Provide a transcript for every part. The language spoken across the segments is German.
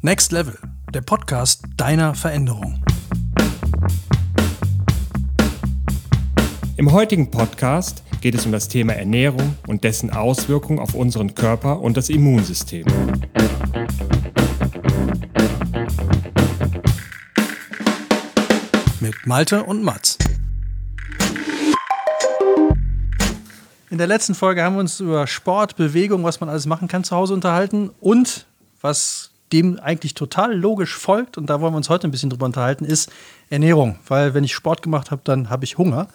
Next Level, der Podcast deiner Veränderung. Im heutigen Podcast geht es um das Thema Ernährung und dessen Auswirkungen auf unseren Körper und das Immunsystem. Mit Malte und Mats. In der letzten Folge haben wir uns über Sport, Bewegung, was man alles machen kann zu Hause unterhalten und was dem eigentlich total logisch folgt, und da wollen wir uns heute ein bisschen drüber unterhalten, ist Ernährung. Weil wenn ich Sport gemacht habe, dann habe ich Hunger.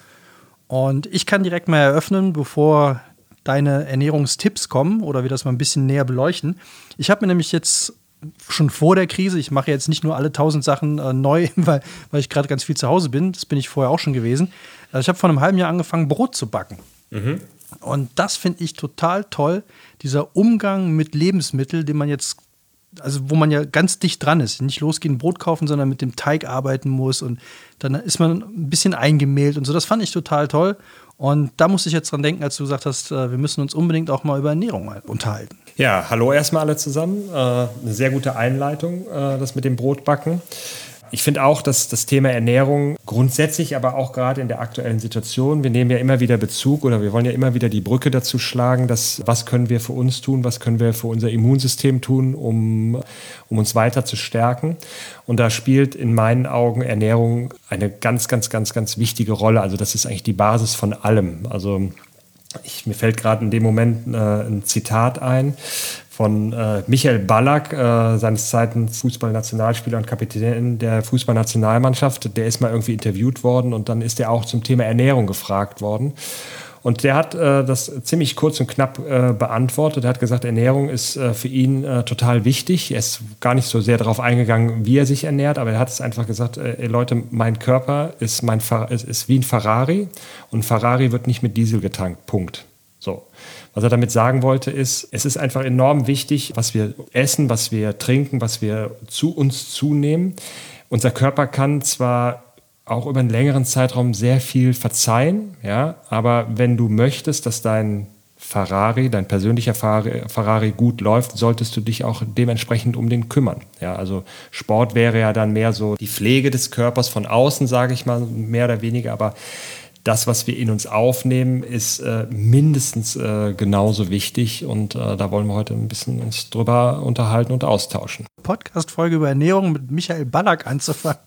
Und ich kann direkt mal eröffnen, bevor deine Ernährungstipps kommen oder wir das mal ein bisschen näher beleuchten. Ich habe mir nämlich jetzt schon vor der Krise, ich mache jetzt nicht nur alle 1000 Sachen neu, weil ich gerade ganz viel zu Hause bin, das bin ich vorher auch schon gewesen. Ich habe vor einem halben Jahr angefangen, Brot zu backen. Mhm. Und das finde ich total toll, dieser Umgang mit Lebensmitteln, den man jetzt, also wo man ja ganz dicht dran ist, nicht losgehen, Brot kaufen, sondern mit dem Teig arbeiten muss und dann ist man ein bisschen eingemehlt und so. Das fand ich total toll und da musste ich jetzt dran denken, als du gesagt hast, wir müssen uns unbedingt auch mal über Ernährung unterhalten. Ja, hallo erstmal alle zusammen. Eine sehr gute Einleitung, das mit dem Brotbacken. Ich finde auch, dass das Thema Ernährung grundsätzlich, aber auch gerade in der aktuellen Situation, wir nehmen ja immer wieder Bezug oder wir wollen ja immer wieder die Brücke dazu schlagen, dass was können wir für uns tun, was können wir für unser Immunsystem tun, um uns weiter zu stärken. Und da spielt in meinen Augen Ernährung eine ganz, ganz, ganz, ganz wichtige Rolle. Also das ist eigentlich die Basis von allem. Also mir fällt gerade in dem Moment ein Zitat ein von Michael Ballack, seines Zeichens Fußballnationalspieler und Kapitän der Fußballnationalmannschaft. Der ist mal irgendwie interviewt worden und dann ist er auch zum Thema Ernährung gefragt worden. Und der hat das ziemlich kurz und knapp beantwortet. Er hat gesagt, Ernährung ist für ihn total wichtig. Er ist gar nicht so sehr darauf eingegangen, wie er sich ernährt, aber er hat es einfach gesagt, Leute, mein Körper ist wie ein Ferrari und ein Ferrari wird nicht mit Diesel getankt, Punkt. So. Was er damit sagen wollte, ist, es ist einfach enorm wichtig, was wir essen, was wir trinken, was wir zu uns zunehmen. Unser Körper kann zwar auch über einen längeren Zeitraum sehr viel verzeihen, ja, aber wenn du möchtest, dass dein Ferrari, dein persönlicher Ferrari gut läuft, solltest du dich auch dementsprechend um den kümmern. Ja, also Sport wäre ja dann mehr so die Pflege des Körpers von außen, sage ich mal, mehr oder weniger, aber das, was wir in uns aufnehmen, ist mindestens genauso wichtig und da wollen wir heute ein bisschen uns drüber unterhalten und austauschen. Podcast-Folge über Ernährung mit Michael Ballack anzufangen.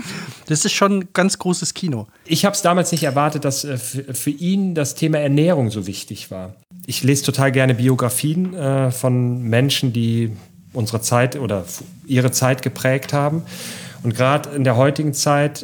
Das ist schon ein ganz großes Kino. Ich habe es damals nicht erwartet, dass für ihn das Thema Ernährung so wichtig war. Ich lese total gerne Biografien von Menschen, die unsere Zeit oder ihre Zeit geprägt haben. Und gerade in der heutigen Zeit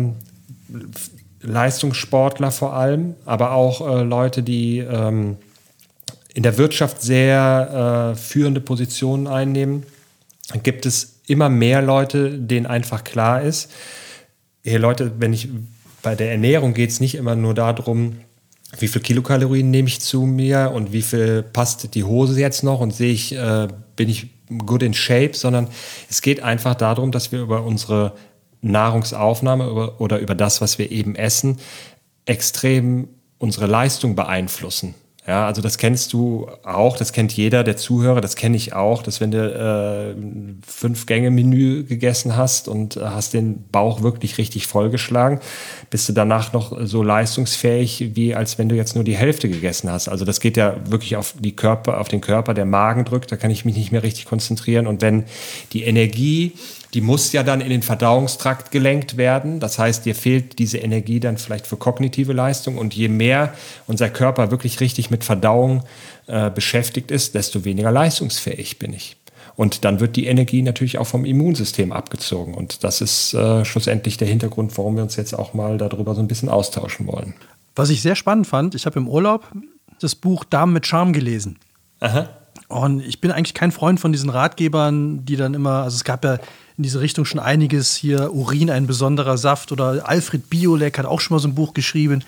Leistungssportler vor allem, aber auch Leute, die in der Wirtschaft sehr führende Positionen einnehmen, gibt es immer mehr Leute, denen einfach klar ist, hey Leute, bei der Ernährung geht es nicht immer nur darum, wie viel Kilokalorien nehme ich zu mir und wie viel passt die Hose jetzt noch und bin ich good in shape, sondern es geht einfach darum, dass wir über unsere Nahrungsaufnahme oder über das, was wir eben essen, extrem unsere Leistung beeinflussen. Ja, also das kennst du auch, das kennt jeder, der Zuhörer, das kenne ich auch, dass wenn du 5-Gänge-Menü gegessen hast und hast den Bauch wirklich richtig vollgeschlagen, bist du danach noch so leistungsfähig, wie als wenn du jetzt nur die Hälfte gegessen hast. Also das geht ja wirklich auf den Körper, der Magen drückt, da kann ich mich nicht mehr richtig konzentrieren. Und wenn die Energie, die muss ja dann in den Verdauungstrakt gelenkt werden. Das heißt, dir fehlt diese Energie dann vielleicht für kognitive Leistung. Und je mehr unser Körper wirklich richtig mit Verdauung beschäftigt ist, desto weniger leistungsfähig bin ich. Und dann wird die Energie natürlich auch vom Immunsystem abgezogen. Und das ist schlussendlich der Hintergrund, warum wir uns jetzt auch mal darüber so ein bisschen austauschen wollen. Was ich sehr spannend fand, ich habe im Urlaub das Buch Darm mit Charme gelesen. Aha. Und ich bin eigentlich kein Freund von diesen Ratgebern, die dann immer, also es gab ja in diese Richtung schon einiges, hier Urin ein besonderer Saft, oder Alfred Biolek hat auch schon mal so ein Buch geschrieben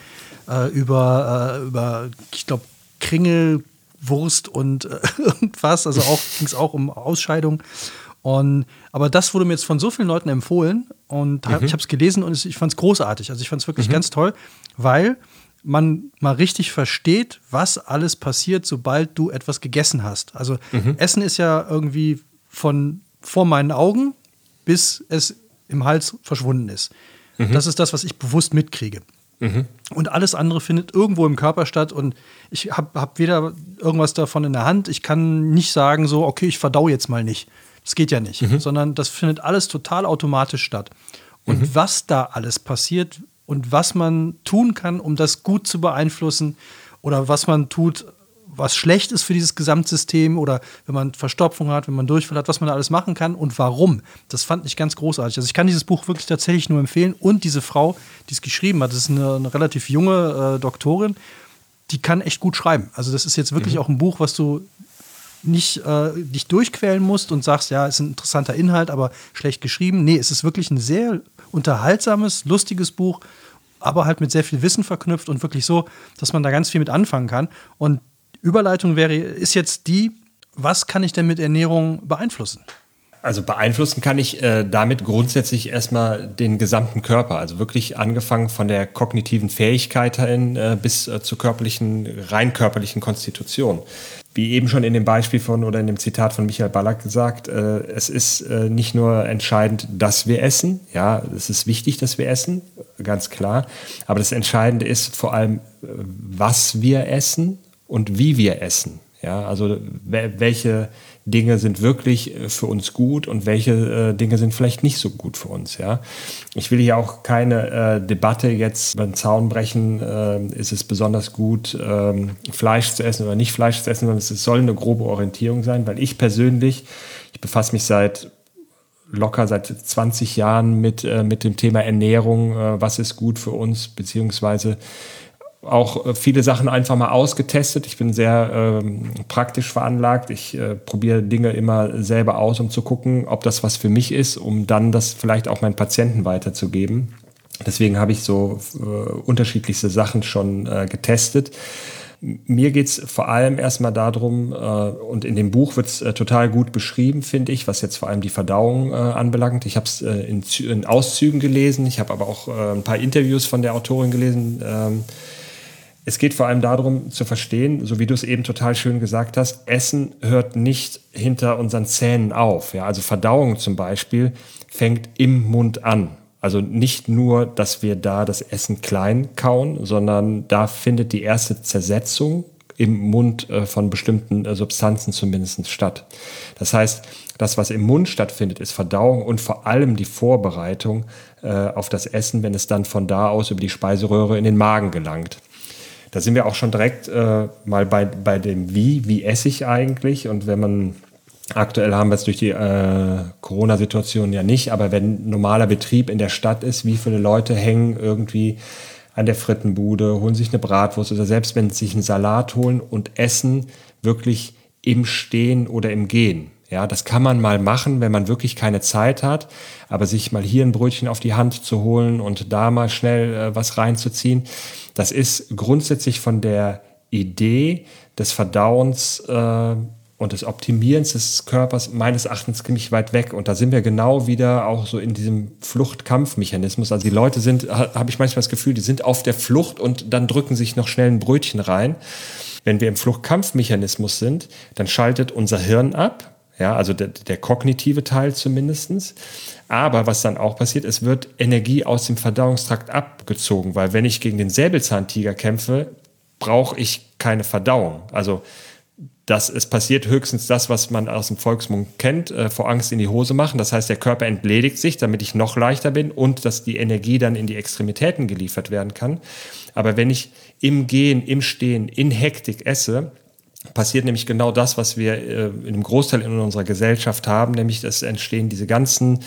über ich glaube, Kringelwurst und irgendwas, also ging es auch um Ausscheidung. Aber das wurde mir jetzt von so vielen Leuten empfohlen und ich habe es gelesen und ich fand es großartig. Also ich fand es wirklich ganz toll, weil man mal richtig versteht, was alles passiert, sobald du etwas gegessen hast. Also Essen ist ja irgendwie von vor meinen Augen, bis es im Hals verschwunden ist. Das ist das, was ich bewusst mitkriege. Und alles andere findet irgendwo im Körper statt und ich hab weder irgendwas davon in der Hand. Ich kann nicht sagen so, okay, ich verdau jetzt mal nicht. Das geht ja nicht, sondern das findet alles total automatisch statt. Und was da alles passiert und was man tun kann, um das gut zu beeinflussen oder was man tut, was schlecht ist für dieses Gesamtsystem oder wenn man Verstopfung hat, wenn man Durchfall hat, was man da alles machen kann und warum. Das fand ich ganz großartig. Also ich kann dieses Buch wirklich tatsächlich nur empfehlen und diese Frau, die es geschrieben hat, das ist eine relativ junge Doktorin, die kann echt gut schreiben. Also das ist jetzt wirklich auch ein Buch, was du nicht dich durchquälen musst und sagst, ja, ist ein interessanter Inhalt, aber schlecht geschrieben. Nee, es ist wirklich ein sehr unterhaltsames, lustiges Buch, aber halt mit sehr viel Wissen verknüpft und wirklich so, dass man da ganz viel mit anfangen kann. Und Überleitung ist jetzt die, was kann ich denn mit Ernährung beeinflussen? Also beeinflussen kann ich damit grundsätzlich erstmal den gesamten Körper, also wirklich angefangen von der kognitiven Fähigkeit bis zur rein körperlichen Konstitution. Wie eben schon in dem Beispiel oder in dem Zitat von Michael Ballack gesagt, es ist nicht nur entscheidend, dass wir essen, ja, es ist wichtig, dass wir essen, ganz klar, aber das Entscheidende ist vor allem, was wir essen und wie wir essen. Ja, also welche Dinge sind wirklich für uns gut und welche Dinge sind vielleicht nicht so gut für uns. Ja, ich will hier auch keine Debatte jetzt über den Zaun brechen. Ist es besonders gut, Fleisch zu essen oder nicht Fleisch zu essen, sondern es soll eine grobe Orientierung sein, weil ich befasse mich seit 20 Jahren mit dem Thema Ernährung. Was ist gut für uns, beziehungsweise auch viele Sachen einfach mal ausgetestet. Ich bin sehr praktisch veranlagt. Ich probiere Dinge immer selber aus, um zu gucken, ob das was für mich ist, um dann das vielleicht auch meinen Patienten weiterzugeben. Deswegen habe ich so unterschiedlichste Sachen schon getestet. Mir geht es vor allem erstmal darum, und in dem Buch wird es total gut beschrieben, finde ich, was jetzt vor allem die Verdauung anbelangt. Ich habe es in Auszügen gelesen, ich habe aber auch ein paar Interviews von der Autorin gelesen. Es geht vor allem darum zu verstehen, so wie du es eben total schön gesagt hast, Essen hört nicht hinter unseren Zähnen auf. Ja? Also Verdauung zum Beispiel fängt im Mund an. Also nicht nur, dass wir da das Essen klein kauen, sondern da findet die erste Zersetzung im Mund von bestimmten Substanzen zumindest statt. Das heißt, das, was im Mund stattfindet, ist Verdauung und vor allem die Vorbereitung auf das Essen, wenn es dann von da aus über die Speiseröhre in den Magen gelangt. Da sind wir auch schon direkt mal bei dem Wie esse ich eigentlich? Und wenn man, aktuell haben wir es durch die Corona-Situation ja nicht, aber wenn normaler Betrieb in der Stadt ist, wie viele Leute hängen irgendwie an der Frittenbude, holen sich eine Bratwurst oder selbst wenn sie sich einen Salat holen und essen wirklich im Stehen oder im Gehen. Ja, das kann man mal machen, wenn man wirklich keine Zeit hat, aber sich mal hier ein Brötchen auf die Hand zu holen und da mal schnell was reinzuziehen, das ist grundsätzlich von der Idee des Verdauens und des Optimierens des Körpers meines Erachtens ziemlich weit weg. Und da sind wir genau wieder auch so in diesem Flucht-Kampf-Mechanismus. Also die Leute habe ich manchmal das Gefühl, die sind auf der Flucht und dann drücken sich noch schnell ein Brötchen rein. Wenn wir im Flucht-Kampf-Mechanismus sind, dann schaltet unser Hirn ab. Ja, also der kognitive Teil zumindest. Aber was dann auch passiert, es wird Energie aus dem Verdauungstrakt abgezogen, weil wenn ich gegen den Säbelzahntiger kämpfe, brauche ich keine Verdauung. Also es passiert höchstens das, was man aus dem Volksmund kennt, vor Angst in die Hose machen. Das heißt, der Körper entledigt sich, damit ich noch leichter bin und dass die Energie dann in die Extremitäten geliefert werden kann. Aber wenn ich im Gehen, im Stehen, in Hektik esse, passiert nämlich genau das, was wir in einem Großteil in unserer Gesellschaft haben, nämlich es entstehen diese ganzen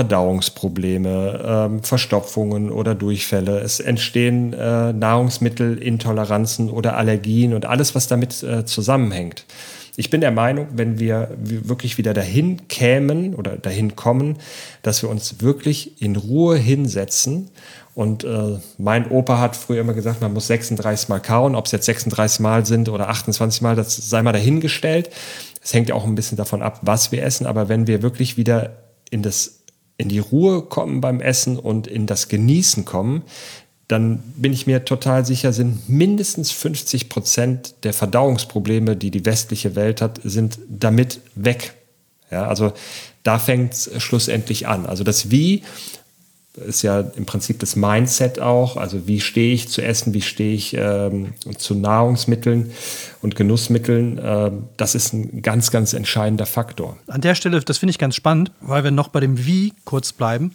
Verdauungsprobleme, Verstopfungen oder Durchfälle. Es entstehen Nahrungsmittelintoleranzen oder Allergien und alles, was damit zusammenhängt. Ich bin der Meinung, wenn wir wirklich wieder dahin kämen oder dahin kommen, dass wir uns wirklich in Ruhe hinsetzen. Und mein Opa hat früher immer gesagt, man muss 36 Mal kauen. Ob es jetzt 36 Mal sind oder 28 Mal, das sei mal dahingestellt. Es hängt ja auch ein bisschen davon ab, was wir essen. Aber wenn wir wirklich wieder in die Ruhe kommen beim Essen und in das Genießen kommen, dann bin ich mir total sicher, sind mindestens 50% der Verdauungsprobleme, die die westliche Welt hat, sind damit weg. Ja, also da fängt es schlussendlich an. Also das Wie ist ja im Prinzip das Mindset auch. Also wie stehe ich zu Essen, wie stehe ich zu Nahrungsmitteln und Genussmitteln. Das ist ein ganz, ganz entscheidender Faktor. An der Stelle, das finde ich ganz spannend, weil wir noch bei dem Wie kurz bleiben.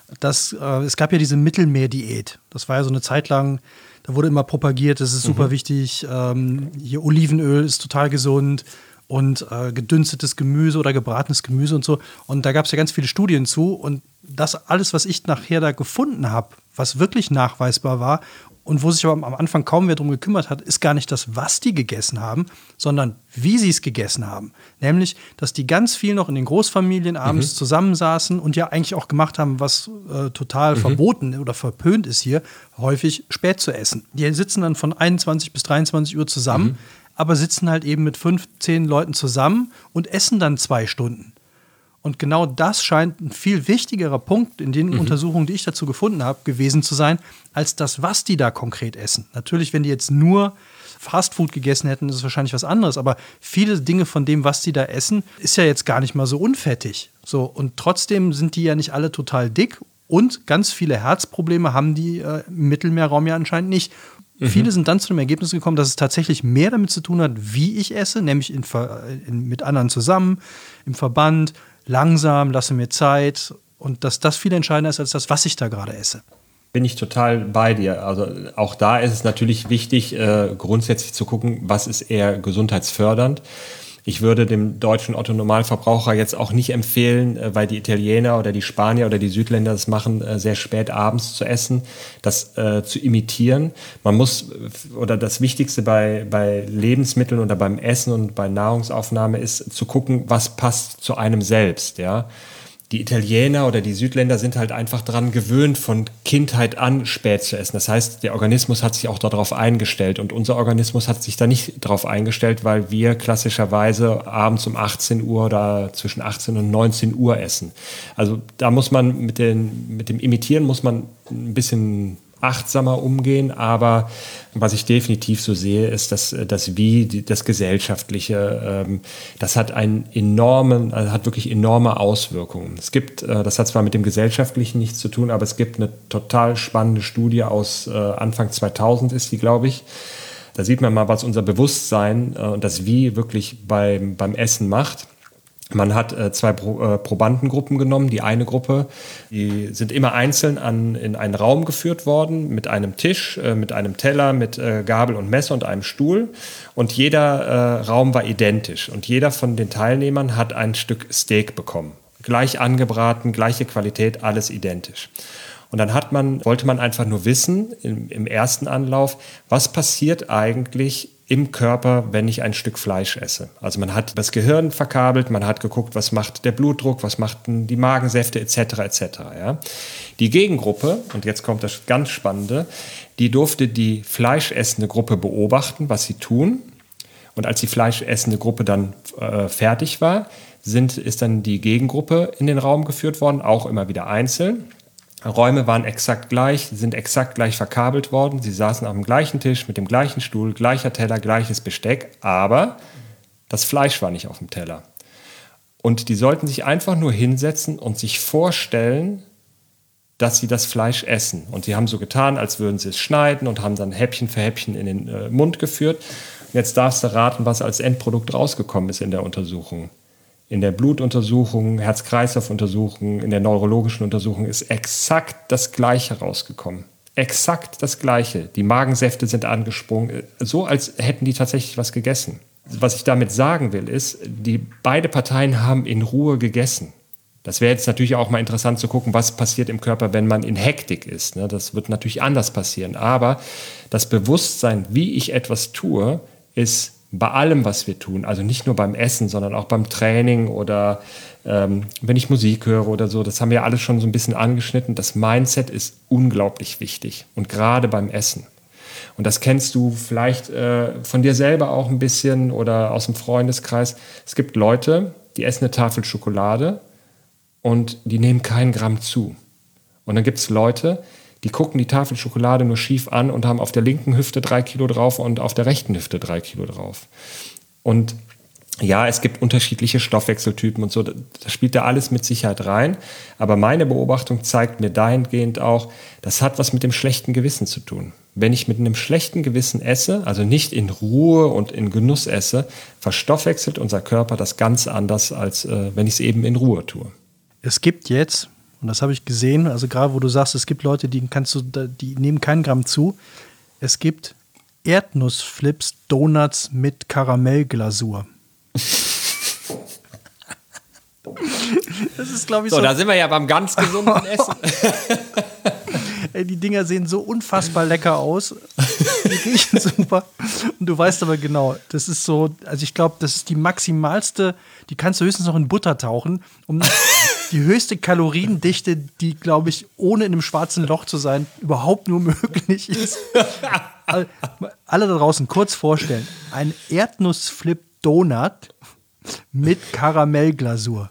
Es gab ja diese Mittelmeerdiät. Das war ja so eine Zeit lang, da wurde immer propagiert, das ist super wichtig. Hier Olivenöl ist total gesund. Und gedünstetes Gemüse oder gebratenes Gemüse und so. Und da gab es ja ganz viele Studien zu. Und das alles, was ich nachher da gefunden habe, was wirklich nachweisbar war und wo sich aber am Anfang kaum wer drum gekümmert hat, ist gar nicht das, was die gegessen haben, sondern wie sie es gegessen haben. Nämlich, dass die ganz viel noch in den Großfamilien abends zusammensaßen und ja eigentlich auch gemacht haben, was total verboten oder verpönt ist hier, häufig spät zu essen. Die sitzen dann von 21 bis 23 Uhr zusammen, aber sitzen halt eben mit 5, 10 Leuten zusammen und essen dann 2 Stunden. Und genau das scheint ein viel wichtigerer Punkt in den Untersuchungen, die ich dazu gefunden habe, gewesen zu sein, als das, was die da konkret essen. Natürlich, wenn die jetzt nur Fastfood gegessen hätten, ist es wahrscheinlich was anderes. Aber viele Dinge von dem, was die da essen, ist ja jetzt gar nicht mal so unfettig. So, und trotzdem sind die ja nicht alle total dick. Und ganz viele Herzprobleme haben die im Mittelmeerraum ja anscheinend nicht. Viele sind dann zu dem Ergebnis gekommen, dass es tatsächlich mehr damit zu tun hat, wie ich esse, nämlich mit anderen zusammen, im Verband, langsam, lasse mir Zeit und dass das viel entscheidender ist als das, was ich da gerade esse. Bin ich total bei dir. Also auch da ist es natürlich wichtig, grundsätzlich zu gucken, was ist eher gesundheitsfördernd. Ich würde dem deutschen Otto-Normalverbraucher jetzt auch nicht empfehlen, weil die Italiener oder die Spanier oder die Südländer das machen, sehr spät abends zu essen, das zu imitieren. Man muss, oder das Wichtigste bei Lebensmitteln oder beim Essen und bei Nahrungsaufnahme ist zu gucken, was passt zu einem selbst, ja. Die Italiener oder die Südländer sind halt einfach daran gewöhnt, von Kindheit an spät zu essen. Das heißt, der Organismus hat sich auch darauf eingestellt und unser Organismus hat sich da nicht darauf eingestellt, weil wir klassischerweise abends um 18 Uhr oder zwischen 18 und 19 Uhr essen. Also da muss man mit dem Imitieren muss man ein bisschen achtsamer umgehen, aber was ich definitiv so sehe, ist, dass das Gesellschaftliche, das hat hat wirklich enorme Auswirkungen. Es gibt, das hat zwar mit dem Gesellschaftlichen nichts zu tun, aber es gibt eine total spannende Studie aus Anfang 2000 ist die, glaube ich. Da sieht man mal, was unser Bewusstsein und das Wie wirklich beim Essen macht. Man hat 2 Probandengruppen genommen. Die eine Gruppe, die sind immer einzeln in einen Raum geführt worden mit einem Tisch, mit einem Teller, mit Gabel und Messer und einem Stuhl. Und jeder Raum war identisch. Und jeder von den Teilnehmern hat ein Stück Steak bekommen. Gleich angebraten, gleiche Qualität, alles identisch. Und dann wollte man einfach nur wissen, im ersten Anlauf, was passiert eigentlich im Körper, wenn ich ein Stück Fleisch esse. Also man hat das Gehirn verkabelt, man hat geguckt, was macht der Blutdruck, was machten die Magensäfte etc. etc. Ja. Die Gegengruppe, und jetzt kommt das ganz Spannende, die durfte die fleischessende Gruppe beobachten, was sie tun. Und als die fleischessende Gruppe dann fertig war, ist dann die Gegengruppe in den Raum geführt worden, auch immer wieder einzeln. Räume waren exakt gleich, sind exakt gleich verkabelt worden. Sie saßen auf dem gleichen Tisch mit dem gleichen Stuhl, gleicher Teller, gleiches Besteck, aber das Fleisch war nicht auf dem Teller. Und die sollten sich einfach nur hinsetzen und sich vorstellen, dass sie das Fleisch essen. Und sie haben so getan, als würden sie es schneiden und haben dann Häppchen für Häppchen in den Mund geführt. Und jetzt darfst du raten, was als Endprodukt rausgekommen ist in der Untersuchung. In der Blutuntersuchung, Herz-Kreislauf-Untersuchung, in der neurologischen Untersuchung ist exakt das Gleiche rausgekommen. Exakt das Gleiche. Die Magensäfte sind angesprungen, so als hätten die tatsächlich was gegessen. Was ich damit sagen will, ist, beide Parteien haben in Ruhe gegessen. Das wäre jetzt natürlich auch mal interessant zu gucken, was passiert im Körper, wenn man in Hektik ist. Das wird natürlich anders passieren. Aber das Bewusstsein, wie ich etwas tue, ist bei allem, was wir tun, also nicht nur beim Essen, sondern auch beim Training oder wenn ich Musik höre oder so, das haben wir alles schon so ein bisschen angeschnitten. Das Mindset ist unglaublich wichtig und gerade beim Essen. Und das kennst du vielleicht von dir selber auch ein bisschen oder aus dem Freundeskreis. Es gibt Leute, die essen eine Tafel Schokolade und die nehmen keinen Gramm zu. Und dann gibt es Leute, die gucken die Tafel Schokolade nur schief an und haben auf der linken Hüfte 3 Kilo drauf und auf der rechten Hüfte 3 Kilo drauf. Und Ja, es gibt unterschiedliche Stoffwechseltypen und so, das spielt da alles mit Sicherheit rein. Aber meine Beobachtung zeigt mir dahingehend auch, das hat was mit dem schlechten Gewissen zu tun. Wenn ich mit einem schlechten Gewissen esse, also nicht in Ruhe und in Genuss esse, verstoffwechselt unser Körper das ganz anders, als wenn ich es eben in Ruhe tue. Es gibt jetzt, und das habe ich gesehen, also gerade wo du sagst, es gibt Leute, die nehmen keinen Gramm zu, es gibt Erdnussflips, Donuts mit Karamellglasur. Das ist, glaube ich, so. Da sind wir ja beim ganz gesunden Essen. Ey, die Dinger sehen so unfassbar lecker aus. Die riechen super. Und du weißt aber genau, das ist so, also ich glaube, das ist die maximalste, die kannst du höchstens noch in Butter tauchen, um die höchste Kaloriendichte, die, glaube ich, ohne in einem schwarzen Loch zu sein, überhaupt nur möglich ist. Alle da draußen kurz vorstellen. Ein Erdnussflip-Donut mit Karamellglasur.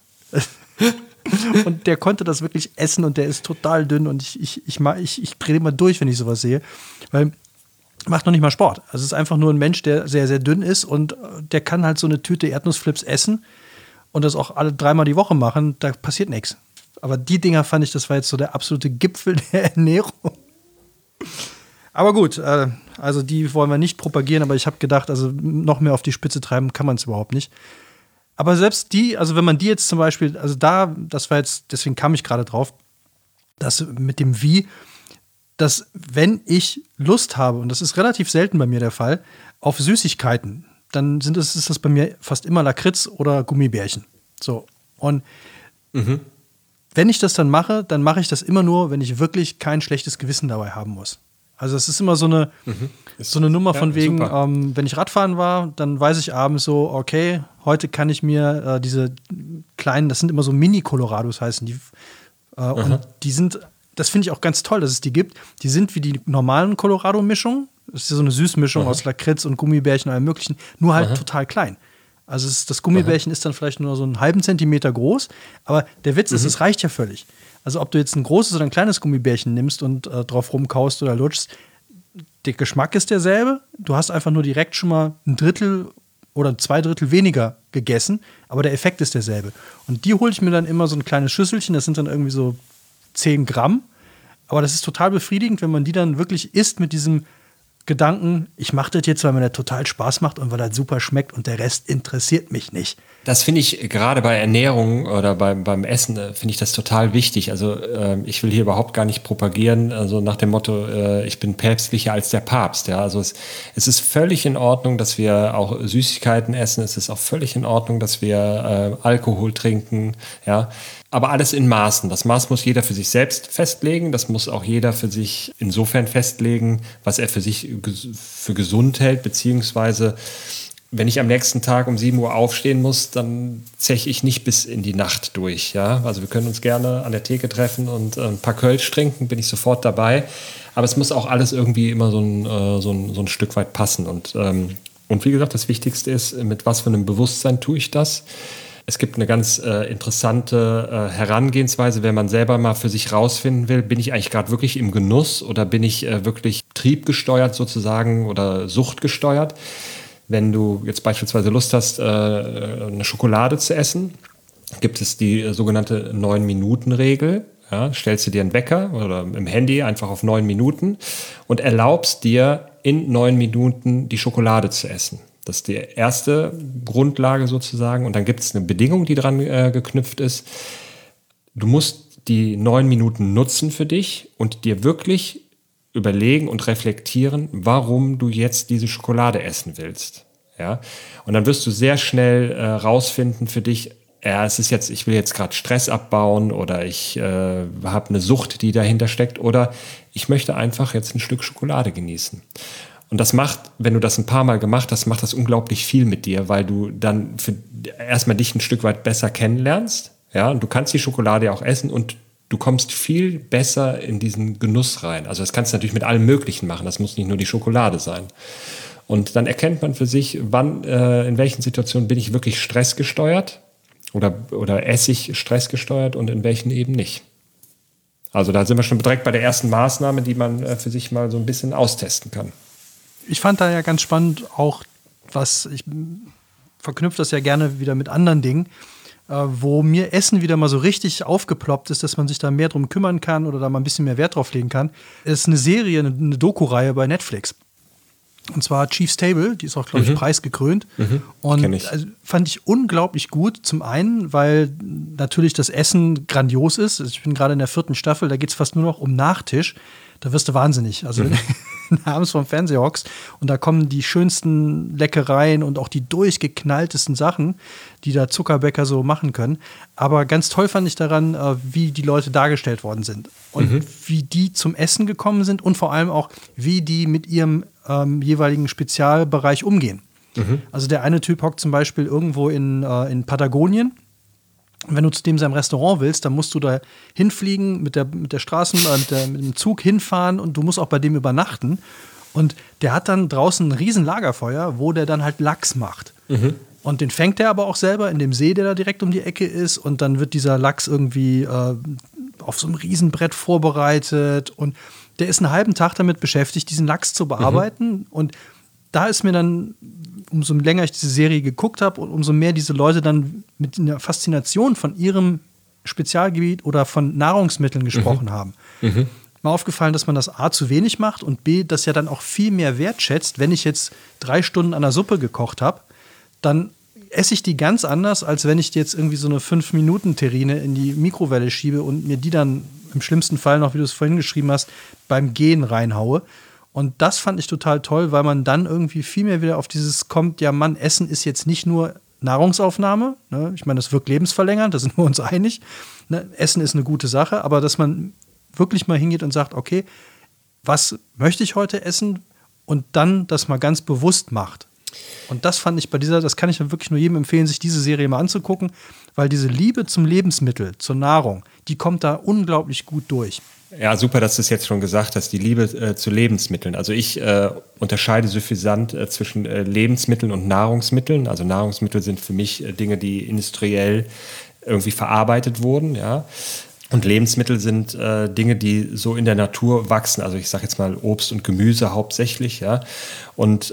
Und der konnte das wirklich essen und der ist total dünn und ich drehe immer durch, wenn ich sowas sehe, weil macht noch nicht mal Sport. Also es ist einfach nur ein Mensch, der sehr, sehr dünn ist und der kann halt so eine Tüte Erdnussflips essen und das auch alle 3-mal die Woche machen, da passiert nichts. Aber die Dinger fand ich, das war jetzt so der absolute Gipfel der Ernährung. Aber gut, also die wollen wir nicht propagieren, aber ich habe gedacht, also noch mehr auf die Spitze treiben kann man es überhaupt nicht. Aber selbst die, also wenn man die jetzt zum Beispiel, also das war jetzt, deswegen kam ich gerade drauf, dass mit dem Wie, dass wenn ich Lust habe, und das ist relativ selten bei mir der Fall, auf Süßigkeiten, dann ist das bei mir fast immer Lakritz oder Gummibärchen. So. Und wenn ich das dann mache ich das immer nur, wenn ich wirklich kein schlechtes Gewissen dabei haben muss. Also es ist immer so eine Nummer von wegen, wenn ich Radfahren war, dann weiß ich abends so, okay, heute kann ich mir diese kleinen, das sind immer so Mini-Colorados heißen die. Und die sind, das finde ich auch ganz toll, dass es die gibt. Die sind wie die normalen Colorado-Mischungen. Das ist ja so eine Süßmischung aus Lakritz und Gummibärchen und allem möglichen, nur halt total klein. Also das Gummibärchen ist dann vielleicht nur so einen halben Zentimeter groß, aber der Witz ist, es reicht ja völlig. Also ob du jetzt ein großes oder ein kleines Gummibärchen nimmst und drauf rumkaust oder lutschst, der Geschmack ist derselbe. Du hast einfach nur direkt schon mal 1/3 oder 2/3 weniger gegessen, aber der Effekt ist derselbe. Und die hole ich mir dann immer so ein kleines Schüsselchen, das sind dann irgendwie so 10 Gramm. Aber das ist total befriedigend, wenn man die dann wirklich isst mit diesem Gedanken, ich mache das jetzt, weil mir das total Spaß macht und weil das super schmeckt und der Rest interessiert mich nicht. Das finde ich gerade bei Ernährung oder beim Essen, finde ich das total wichtig. Also ich will hier überhaupt gar nicht propagieren, also nach dem Motto, ich bin päpstlicher als der Papst. Ja? Also es ist völlig in Ordnung, dass wir auch Süßigkeiten essen. Es ist auch völlig in Ordnung, dass wir Alkohol trinken. Ja? Aber alles in Maßen. Das Maß muss jeder für sich selbst festlegen. Das muss auch jeder für sich insofern festlegen, was er für sich für gesund hält, beziehungsweise wenn ich am nächsten Tag um 7 Uhr aufstehen muss, dann zeche ich nicht bis in die Nacht durch. Ja? Also wir können uns gerne an der Theke treffen und ein paar Kölsch trinken, bin ich sofort dabei. Aber es muss auch alles irgendwie immer so ein Stück weit passen. Und wie gesagt, das Wichtigste ist, mit was für einem Bewusstsein tue ich das. Es gibt eine ganz interessante Herangehensweise, wenn man selber mal für sich rausfinden will, bin ich eigentlich gerade wirklich im Genuss oder bin ich wirklich triebgesteuert sozusagen oder suchtgesteuert? Wenn du jetzt beispielsweise Lust hast, eine Schokolade zu essen, gibt es die sogenannte 9-Minuten-Regel. Ja, stellst du dir einen Wecker oder im Handy einfach auf 9 Minuten und erlaubst dir in 9 Minuten die Schokolade zu essen. Das ist die erste Grundlage sozusagen. Und dann gibt es eine Bedingung, die dran geknüpft ist. Du musst die 9 Minuten nutzen für dich und dir wirklich überlegen und reflektieren, warum du jetzt diese Schokolade essen willst. Ja? Und dann wirst du sehr schnell rausfinden für dich, es ist jetzt, ich will jetzt gerade Stress abbauen oder ich habe eine Sucht, die dahinter steckt oder ich möchte einfach jetzt ein Stück Schokolade genießen. Und das macht, wenn du das ein paar Mal gemacht hast, macht das unglaublich viel mit dir, weil du dann erstmal dich ein Stück weit besser kennenlernst. Ja, und du kannst die Schokolade ja auch essen und du kommst viel besser in diesen Genuss rein. Also das kannst du natürlich mit allem Möglichen machen. Das muss nicht nur die Schokolade sein. Und dann erkennt man für sich, wann, in welchen Situationen bin ich wirklich stressgesteuert oder esse ich stressgesteuert und in welchen eben nicht. Also da sind wir schon direkt bei der ersten Maßnahme, die man für sich mal so ein bisschen austesten kann. Ich fand da ja ganz spannend auch, verknüpfe das ja gerne wieder mit anderen Dingen, wo mir Essen wieder mal so richtig aufgeploppt ist, dass man sich da mehr drum kümmern kann oder da mal ein bisschen mehr Wert drauf legen kann, ist eine Serie, eine Doku-Reihe bei Netflix. Und zwar Chief's Table, die ist auch, glaube ich, preisgekrönt. Und fand ich unglaublich gut. Zum einen, weil natürlich das Essen grandios ist. Also ich bin gerade in der 4. Staffel, da geht es fast nur noch um Nachtisch. Da wirst du wahnsinnig. Also wenn du abends vorm Fernseher hockst und da kommen die schönsten Leckereien und auch die durchgeknalltesten Sachen, die da Zuckerbäcker so machen können. Aber ganz toll fand ich daran, wie die Leute dargestellt worden sind. Und wie die zum Essen gekommen sind und vor allem auch, wie die mit ihrem jeweiligen Spezialbereich umgehen. Also der eine Typ hockt zum Beispiel irgendwo in Patagonien. Wenn du zu dem seinem Restaurant willst, dann musst du da hinfliegen, mit der Straßen, mit dem Zug hinfahren und du musst auch bei dem übernachten. Und der hat dann draußen ein riesen Lagerfeuer, wo der dann halt Lachs macht. Und den fängt er aber auch selber in dem See, der da direkt um die Ecke ist. Und dann wird dieser Lachs irgendwie auf so einem Riesenbrett vorbereitet. Und der ist einen halben Tag damit beschäftigt, diesen Lachs zu bearbeiten. Und da ist mir dann, umso länger ich diese Serie geguckt habe und umso mehr diese Leute dann mit einer Faszination von ihrem Spezialgebiet oder von Nahrungsmitteln gesprochen haben. Mir aufgefallen, dass man das A zu wenig macht und B, das ja dann auch viel mehr wertschätzt. Wenn ich jetzt 3 Stunden an der Suppe gekocht habe, dann esse ich die ganz anders, als wenn ich jetzt irgendwie so eine 5-Minuten-Terrine in die Mikrowelle schiebe und mir die dann im schlimmsten Fall noch, wie du es vorhin geschrieben hast, beim Gehen reinhaue. Und das fand ich total toll, weil man dann irgendwie viel mehr wieder auf dieses kommt, ja Mann, Essen ist jetzt nicht nur Nahrungsaufnahme, ne? Ich meine, das wirkt lebensverlängernd, da sind wir uns einig. Ne? Essen ist eine gute Sache, aber dass man wirklich mal hingeht und sagt, okay, was möchte ich heute essen? Und dann das mal ganz bewusst macht. Und das fand ich das kann ich wirklich nur jedem empfehlen, sich diese Serie mal anzugucken, weil diese Liebe zum Lebensmittel, zur Nahrung, die kommt da unglaublich gut durch. Ja, super, dass du es jetzt schon gesagt hast, die Liebe zu Lebensmitteln. Also ich unterscheide suffisant zwischen Lebensmitteln und Nahrungsmitteln. Also Nahrungsmittel sind für mich Dinge, die industriell irgendwie verarbeitet wurden, ja. Und Lebensmittel sind Dinge, die so in der Natur wachsen. Also ich sage jetzt mal Obst und Gemüse hauptsächlich, ja. Und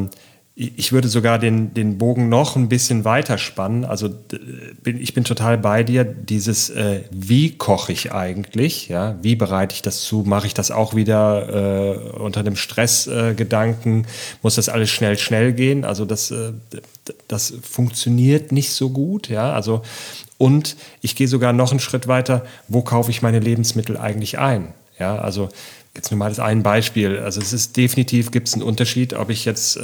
ich würde sogar den Bogen noch ein bisschen weiter spannen. Also ich bin total bei dir. Dieses wie koche ich eigentlich? Ja? Wie bereite ich das zu? Mache ich das auch wieder unter dem Stressgedanken? Muss das alles schnell gehen? Also das funktioniert nicht so gut. Ja? Also, und ich gehe sogar noch einen Schritt weiter. Wo kaufe ich meine Lebensmittel eigentlich ein? Ja, also jetzt nur mal das ein Beispiel. Also es ist definitiv, gibt es einen Unterschied, ob ich jetzt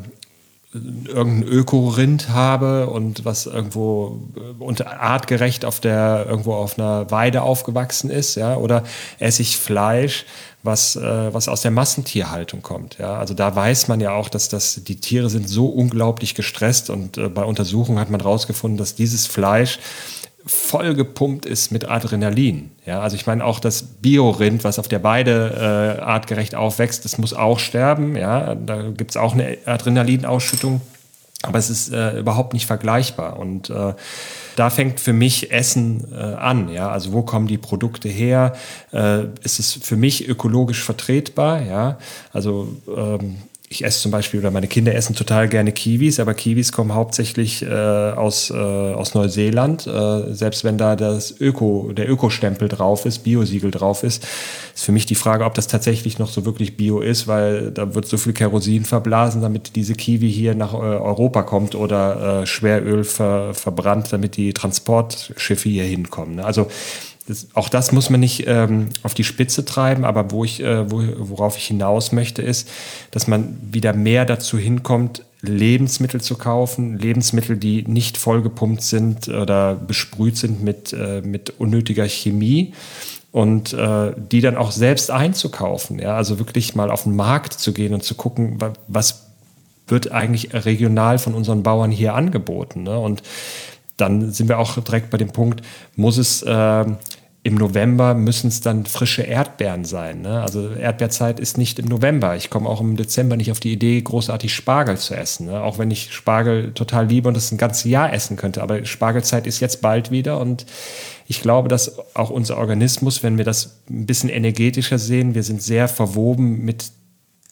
irgendein Öko-Rind habe und was irgendwo artgerecht irgendwo auf einer Weide aufgewachsen ist, ja, oder esse ich Fleisch, was aus der Massentierhaltung kommt, ja. Also da weiß man ja auch, dass die Tiere sind so unglaublich gestresst und bei Untersuchungen hat man rausgefunden, dass dieses Fleisch voll gepumpt ist mit Adrenalin. Ja, also ich meine auch das Bio-Rind, was auf der Weide artgerecht aufwächst, das muss auch sterben. Ja, da gibt es auch eine Adrenalinausschüttung, aber es ist überhaupt nicht vergleichbar. Und da fängt für mich Essen an. Ja, also wo kommen die Produkte her? Ist es für mich ökologisch vertretbar? Ja, also ich esse zum Beispiel, oder meine Kinder essen total gerne Kiwis, aber Kiwis kommen hauptsächlich aus Neuseeland. Selbst wenn da der Ökostempel drauf ist, Biosiegel drauf ist für mich die Frage, ob das tatsächlich noch so wirklich Bio ist, weil da wird so viel Kerosin verblasen, damit diese Kiwi hier nach Europa kommt oder Schweröl verbrannt, damit die Transportschiffe hier hinkommen. Ne? Also auch das muss man nicht auf die Spitze treiben, aber worauf ich hinaus möchte, ist, dass man wieder mehr dazu hinkommt, Lebensmittel zu kaufen, Lebensmittel, die nicht vollgepumpt sind oder besprüht sind mit unnötiger Chemie und die dann auch selbst einzukaufen. Ja? Also wirklich mal auf den Markt zu gehen und zu gucken, was wird eigentlich regional von unseren Bauern hier angeboten. Ne? Und dann sind wir auch direkt bei dem Punkt, muss es im November müssen es dann frische Erdbeeren sein. Ne? Also Erdbeerzeit ist nicht im November. Ich komme auch im Dezember nicht auf die Idee, großartig Spargel zu essen. Ne? Auch wenn ich Spargel total liebe und das ein ganzes Jahr essen könnte. Aber Spargelzeit ist jetzt bald wieder und ich glaube, dass auch unser Organismus, wenn wir das ein bisschen energetischer sehen, wir sind sehr verwoben mit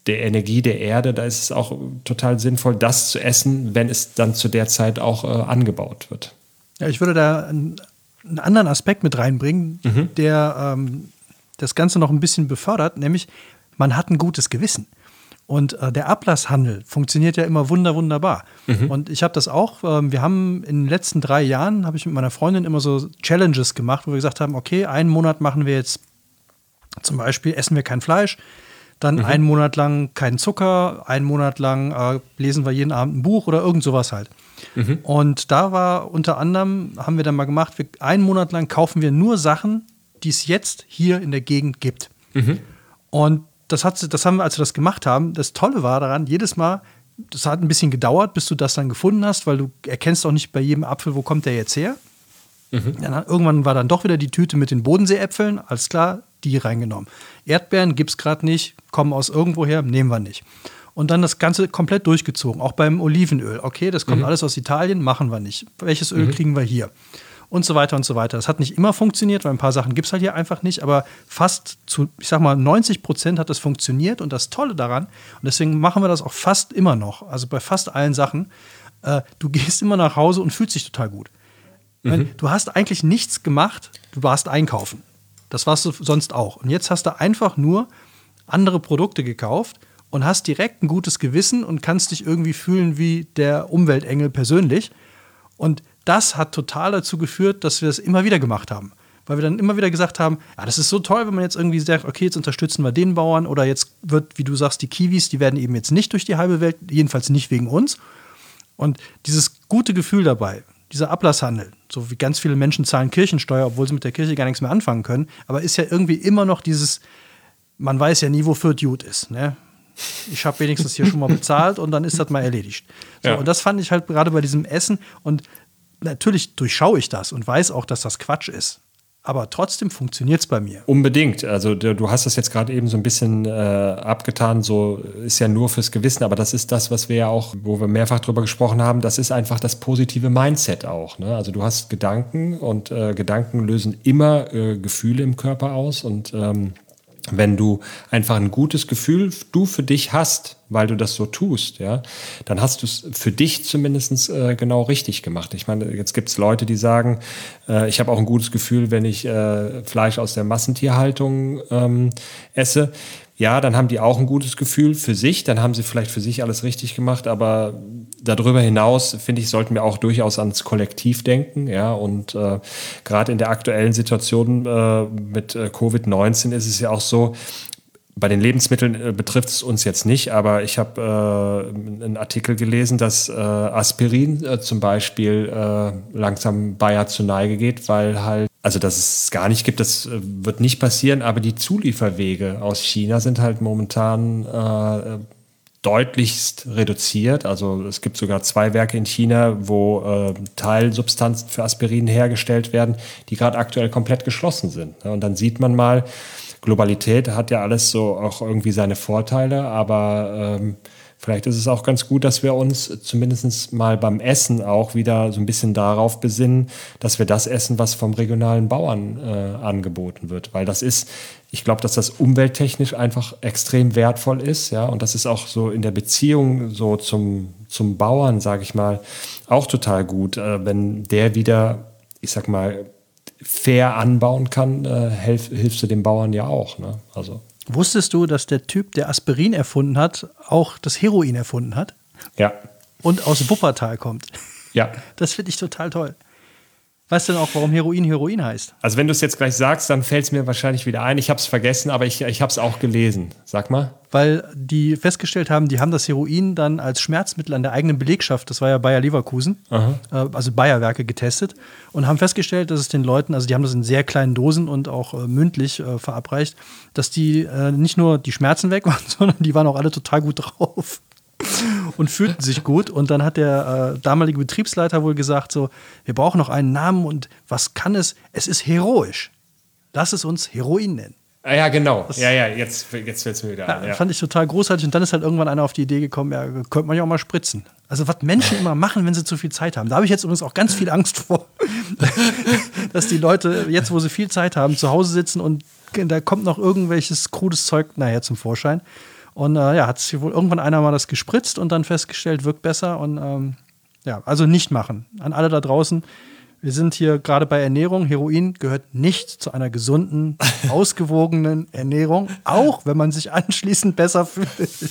der Energie der Erde, da ist es auch total sinnvoll, das zu essen, wenn es dann zu der Zeit auch angebaut wird. Ja, ich würde da einen anderen Aspekt mit reinbringen, der das Ganze noch ein bisschen befördert, nämlich man hat ein gutes Gewissen. Und der Ablasshandel funktioniert ja immer wunderbar. Und ich habe das auch, wir haben in den letzten 3 Jahren, habe ich mit meiner Freundin immer so Challenges gemacht, wo wir gesagt haben, okay, einen Monat machen wir jetzt zum Beispiel, essen wir kein Fleisch, dann einen Monat lang keinen Zucker, einen Monat lang lesen wir jeden Abend ein Buch oder irgend sowas halt. Und da war unter anderem, haben wir dann mal gemacht, einen Monat lang kaufen wir nur Sachen, die es jetzt hier in der Gegend gibt. Und das haben wir, als wir das gemacht haben, das Tolle war daran, jedes Mal, das hat ein bisschen gedauert, bis du das dann gefunden hast, weil du erkennst auch nicht bei jedem Apfel, wo kommt der jetzt her. Dann, irgendwann war dann doch wieder die Tüte mit den Bodenseeäpfeln, alles klar, die reingenommen. Erdbeeren gibt's gerade nicht, kommen aus irgendwoher, nehmen wir nicht. Und dann das Ganze komplett durchgezogen, auch beim Olivenöl. Okay, das kommt alles aus Italien, machen wir nicht. Welches Öl kriegen wir hier? Und so weiter und so weiter. Das hat nicht immer funktioniert, weil ein paar Sachen gibt es halt hier einfach nicht, aber fast zu, ich sag mal, 90% hat das funktioniert und das Tolle daran, und deswegen machen wir das auch fast immer noch, also bei fast allen Sachen, du gehst immer nach Hause und fühlst dich total gut. Du hast eigentlich nichts gemacht, du warst einkaufen. Das warst du sonst auch. Und jetzt hast du einfach nur andere Produkte gekauft und hast direkt ein gutes Gewissen und kannst dich irgendwie fühlen wie der Umweltengel persönlich. Und das hat total dazu geführt, dass wir das immer wieder gemacht haben. Weil wir dann immer wieder gesagt haben, ja, das ist so toll, wenn man jetzt irgendwie sagt, okay, jetzt unterstützen wir den Bauern oder jetzt wird, wie du sagst, die Kiwis, die werden eben jetzt nicht durch die halbe Welt, jedenfalls nicht wegen uns. Und dieses gute Gefühl dabei, dieser Ablasshandel, so wie ganz viele Menschen zahlen Kirchensteuer, obwohl sie mit der Kirche gar nichts mehr anfangen können, aber ist ja irgendwie immer noch dieses, man weiß ja nie, wofür es gut ist, ne? Ich habe wenigstens hier schon mal bezahlt und dann ist das mal erledigt. So, ja. Und das fand ich halt gerade bei diesem Essen, und natürlich durchschaue ich das und weiß auch, dass das Quatsch ist. Aber trotzdem funktioniert es bei mir. Unbedingt. Also du hast das jetzt gerade eben so ein bisschen abgetan, so ist ja nur fürs Gewissen, aber das ist das, was wir ja auch, wo wir mehrfach drüber gesprochen haben, das ist einfach das positive Mindset auch. Ne? Also du hast Gedanken und Gedanken lösen immer Gefühle im Körper aus, und wenn du einfach ein gutes Gefühl für dich hast, weil du das so tust, ja, dann hast du es für dich zumindest genau richtig gemacht. Ich meine, jetzt gibt es Leute, die sagen, ich habe auch ein gutes Gefühl, wenn ich Fleisch aus der Massentierhaltung esse. Ja, dann haben die auch ein gutes Gefühl für sich, dann haben sie vielleicht für sich alles richtig gemacht, aber darüber hinaus, finde ich, sollten wir auch durchaus ans Kollektiv denken, ja, und gerade in der aktuellen Situation mit Covid-19 ist es ja auch so, bei den Lebensmitteln betrifft es uns jetzt nicht, aber ich habe einen Artikel gelesen, dass Aspirin zum Beispiel langsam Bayer zur Neige geht, weil halt, also dass es gar nicht gibt, das wird nicht passieren, aber die Zulieferwege aus China sind halt momentan deutlichst reduziert. Also es gibt sogar 2 Werke in China, wo Teilsubstanzen für Aspirin hergestellt werden, die gerade aktuell komplett geschlossen sind. Und dann sieht man mal, Globalität hat ja alles so auch irgendwie seine Vorteile, aber vielleicht ist es auch ganz gut, dass wir uns zumindest mal beim Essen auch wieder so ein bisschen darauf besinnen, dass wir das essen, was vom regionalen Bauern angeboten wird. Weil das ist, ich glaube, dass das umwelttechnisch einfach extrem wertvoll ist, ja, und das ist auch so in der Beziehung so zum Bauern, sage ich mal, auch total gut, wenn der wieder, ich sag mal, fair anbauen kann, hilfst du dem Bauern ja auch. Ne? Also. Wusstest du, dass der Typ, der Aspirin erfunden hat, auch das Heroin erfunden hat? Ja. Und aus Wuppertal kommt? Ja. Das finde ich total toll. Weißt du denn auch, warum Heroin heißt? Also wenn du es jetzt gleich sagst, dann fällt es mir wahrscheinlich wieder ein. Ich habe es vergessen, aber ich habe es auch gelesen. Sag mal. Weil die festgestellt haben, die haben das Heroin dann als Schmerzmittel an der eigenen Belegschaft, das war ja Bayer Leverkusen, also Bayer-Werke getestet, und haben festgestellt, dass es den Leuten, also die haben das in sehr kleinen Dosen und auch mündlich verabreicht, dass die nicht nur die Schmerzen weg waren, sondern die waren auch alle total gut drauf. Und fühlten sich gut. Und dann hat der damalige Betriebsleiter wohl gesagt, so, wir brauchen noch einen Namen, und was kann es? Es ist heroisch. Lass es uns Heroin nennen. Ja, genau. Jetzt fällt es mir wieder ein. Ja. Fand ich total großartig. Und dann ist halt irgendwann einer auf die Idee gekommen, ja, könnte man ja auch mal spritzen. Also was Menschen immer machen, wenn sie zu viel Zeit haben. Da habe ich jetzt übrigens auch ganz viel Angst vor, dass die Leute jetzt, wo sie viel Zeit haben, zu Hause sitzen und da kommt noch irgendwelches krudes Zeug nachher zum Vorschein. Und hat sich wohl irgendwann einer mal das gespritzt und dann festgestellt, wirkt besser. Und also nicht machen. An alle da draußen, wir sind hier gerade bei Ernährung. Heroin gehört nicht zu einer gesunden, ausgewogenen Ernährung, auch wenn man sich anschließend besser fühlt.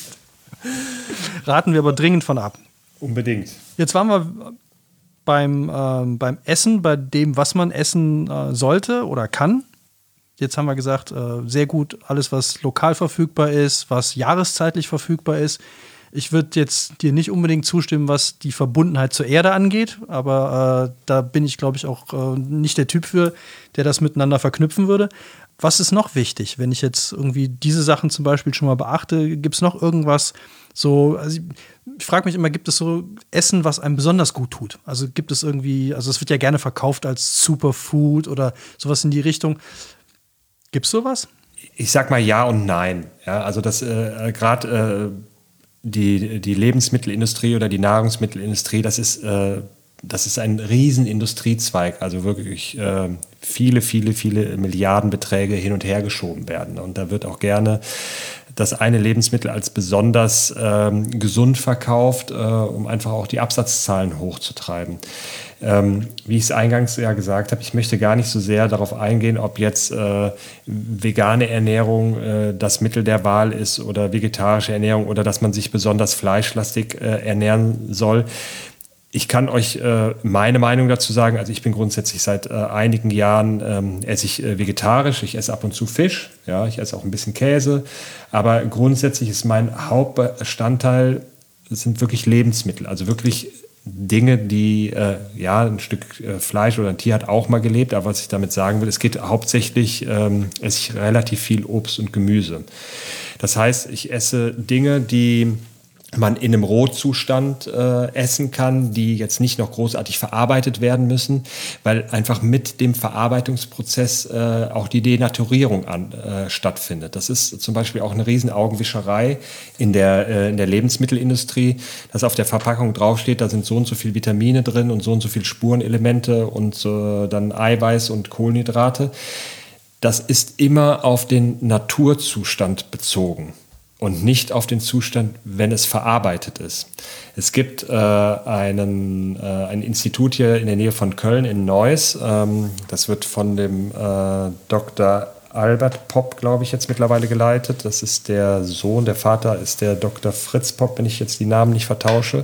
Raten wir aber dringend von ab. Unbedingt. Jetzt waren wir beim Essen, bei dem, was man essen sollte oder kann. Jetzt haben wir gesagt, sehr gut, alles, was lokal verfügbar ist, was jahreszeitlich verfügbar ist. Ich würde jetzt dir nicht unbedingt zustimmen, was die Verbundenheit zur Erde angeht, aber da bin ich, glaube ich, auch nicht der Typ für, der das miteinander verknüpfen würde. Was ist noch wichtig, wenn ich jetzt irgendwie diese Sachen zum Beispiel schon mal beachte? Gibt es noch irgendwas so, also ich frage mich immer, gibt es so Essen, was einem besonders gut tut? Also gibt es irgendwie, also es wird ja gerne verkauft als Superfood oder sowas in die Richtung. Gibt es sowas? Ich sag mal ja und nein. Ja, also das gerade die Lebensmittelindustrie oder die Nahrungsmittelindustrie, das ist ein Riesenindustriezweig, also wirklich viele, viele, viele Milliardenbeträge hin und her geschoben werden. Und da wird auch gerne das eine Lebensmittel als besonders gesund verkauft, um einfach auch die Absatzzahlen hochzutreiben. Wie ich es eingangs ja gesagt habe, ich möchte gar nicht so sehr darauf eingehen, ob jetzt vegane Ernährung das Mittel der Wahl ist oder vegetarische Ernährung oder dass man sich besonders fleischlastig ernähren soll. Ich kann euch meine Meinung dazu sagen. Also ich bin grundsätzlich seit einigen Jahren esse ich vegetarisch. Ich esse ab und zu Fisch. Ja, ich esse auch ein bisschen Käse. Aber grundsätzlich ist mein Hauptbestandteil sind wirklich Lebensmittel. Also wirklich Dinge, die, ein Stück Fleisch oder ein Tier hat auch mal gelebt. Aber was ich damit sagen will, es geht hauptsächlich, esse ich relativ viel Obst und Gemüse. Das heißt, ich esse Dinge, die man in einem Rohzustand essen kann, die jetzt nicht noch großartig verarbeitet werden müssen, weil einfach mit dem Verarbeitungsprozess auch die Denaturierung stattfindet. Das ist zum Beispiel auch eine riesen Augenwischerei in der Lebensmittelindustrie, dass auf der Verpackung draufsteht, da sind so und so viel Vitamine drin und so viel Spurenelemente und dann Eiweiß und Kohlenhydrate. Das ist immer auf den Naturzustand bezogen und nicht auf den Zustand, wenn es verarbeitet ist. Es gibt ein Institut hier in der Nähe von Köln in Neuss. Das wird von dem Dr. Albert Popp, glaube ich, jetzt mittlerweile geleitet. Das ist der Sohn, der Vater ist der Dr. Fritz Popp, wenn ich jetzt die Namen nicht vertausche.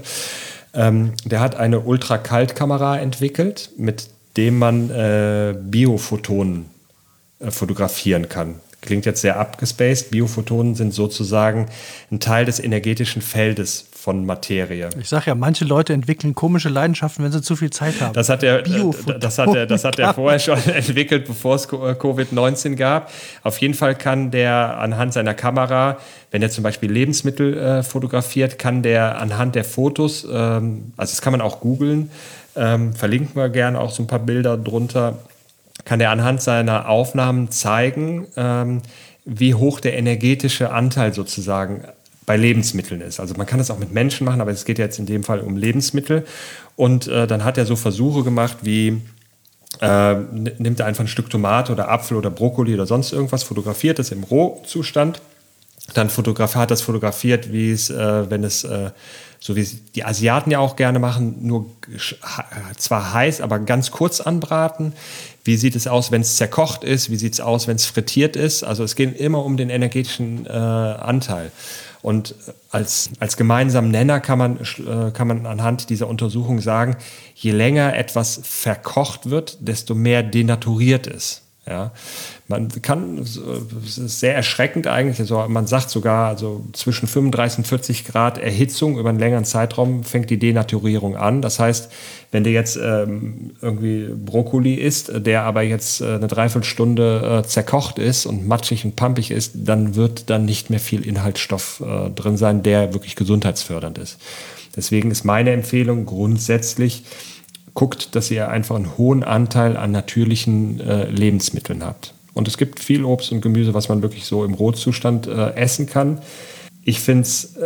Der hat eine Ultrakaltkamera entwickelt, mit dem man Biophotonen fotografieren kann. Klingt jetzt sehr abgespaced. Biophotonen sind sozusagen ein Teil des energetischen Feldes von Materie. Ich sage ja, manche Leute entwickeln komische Leidenschaften, wenn sie zu viel Zeit haben. Das hat er vorher schon entwickelt, bevor es Covid-19 gab. Auf jeden Fall kann der anhand seiner Kamera, wenn er zum Beispiel Lebensmittel fotografiert, kann der anhand der Fotos, also das kann man auch googeln, verlinken wir gerne auch so ein paar Bilder drunter, kann er anhand seiner Aufnahmen zeigen, wie hoch der energetische Anteil sozusagen bei Lebensmitteln ist. Also man kann das auch mit Menschen machen, aber es geht jetzt in dem Fall um Lebensmittel. Und dann hat er so Versuche gemacht, wie nimmt er einfach ein Stück Tomate oder Apfel oder Brokkoli oder sonst irgendwas, fotografiert es im Rohzustand. Dann hat das fotografiert, wie es, wenn es, so wie die Asiaten ja auch gerne machen, nur zwar heiß, aber ganz kurz anbraten. Wie sieht es aus, wenn es zerkocht ist? Wie sieht es aus, wenn es frittiert ist? Also es geht immer um den energetischen Anteil. Und als gemeinsamen Nenner kann man anhand dieser Untersuchung sagen, je länger etwas verkocht wird, desto mehr denaturiert es. Ja, es ist sehr erschreckend eigentlich, also man sagt sogar, also zwischen 35 und 40 Grad Erhitzung über einen längeren Zeitraum fängt die Denaturierung an. Das heißt, wenn du jetzt irgendwie Brokkoli isst, der aber jetzt eine Dreiviertelstunde zerkocht ist und matschig und pampig ist, dann wird dann nicht mehr viel Inhaltsstoff drin sein, der wirklich gesundheitsfördernd ist. Deswegen ist meine Empfehlung grundsätzlich, guckt, dass ihr einfach einen hohen Anteil an natürlichen Lebensmitteln habt. Und es gibt viel Obst und Gemüse, was man wirklich so im Rohzustand essen kann. Ich finde es,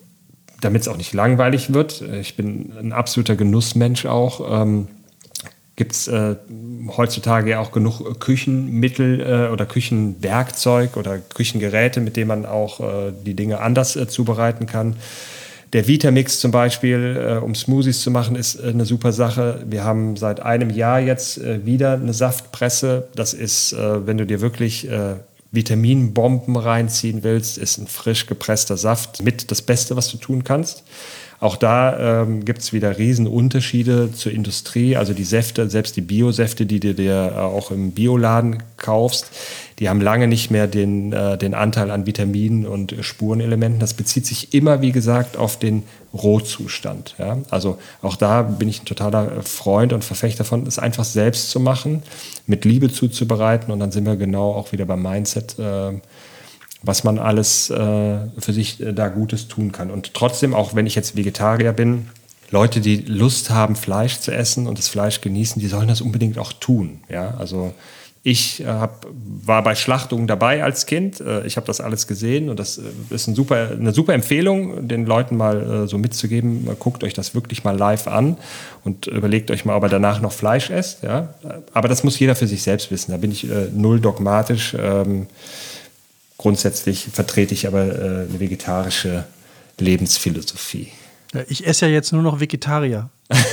damit es auch nicht langweilig wird, ich bin ein absoluter Genussmensch auch, gibt es heutzutage ja auch genug Küchenmittel oder Küchenwerkzeug oder Küchengeräte, mit denen man auch die Dinge anders zubereiten kann. Der Vitamix zum Beispiel, um Smoothies zu machen, ist eine super Sache. Wir haben seit einem Jahr jetzt wieder eine Saftpresse. Das ist, wenn du dir wirklich Vitaminbomben reinziehen willst, ist ein frisch gepresster Saft mit das Beste, was du tun kannst. Auch da gibt es wieder Riesenunterschiede zur Industrie. Also die Säfte, selbst die Biosäfte, die du dir auch im Bioladen kaufst, die haben lange nicht mehr den Anteil an Vitaminen und Spurenelementen. Das bezieht sich immer, wie gesagt, auf den Rohzustand. Ja? Also auch da bin ich ein totaler Freund und Verfechter davon, es einfach selbst zu machen, mit Liebe zuzubereiten. Und dann sind wir genau auch wieder beim Mindset, was man alles für sich da Gutes tun kann. Und trotzdem, auch wenn ich jetzt Vegetarier bin, Leute, die Lust haben, Fleisch zu essen und das Fleisch genießen, die sollen das unbedingt auch tun. Ja? Also ich war bei Schlachtungen dabei als Kind. Ich habe das alles gesehen und das ist eine super Empfehlung, den Leuten mal so mitzugeben. Guckt euch das wirklich mal live an und überlegt euch mal, ob ihr danach noch Fleisch esst. Ja? Aber das muss jeder für sich selbst wissen. Da bin ich null dogmatisch. Grundsätzlich vertrete ich aber eine vegetarische Lebensphilosophie. Ja, ich esse ja jetzt nur noch Vegetarier.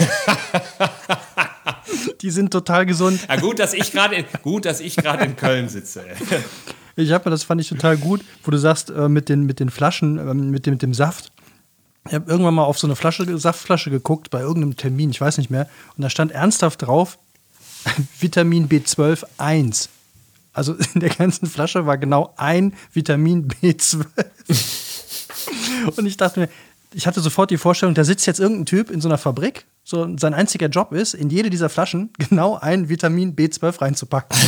Die sind total gesund. Ja, gut, dass ich gerade in Köln sitze. Das fand ich total gut, wo du sagst, mit den Flaschen, mit dem Saft. Ich habe irgendwann mal auf so eine Saftflasche geguckt, bei irgendeinem Termin, ich weiß nicht mehr, und da stand ernsthaft drauf, Vitamin B12 1. Also in der ganzen Flasche war genau ein Vitamin B12. Und ich dachte mir, ich hatte sofort die Vorstellung, da sitzt jetzt irgendein Typ in so einer Fabrik, so sein einziger Job ist, in jede dieser Flaschen genau ein Vitamin B12 reinzupacken.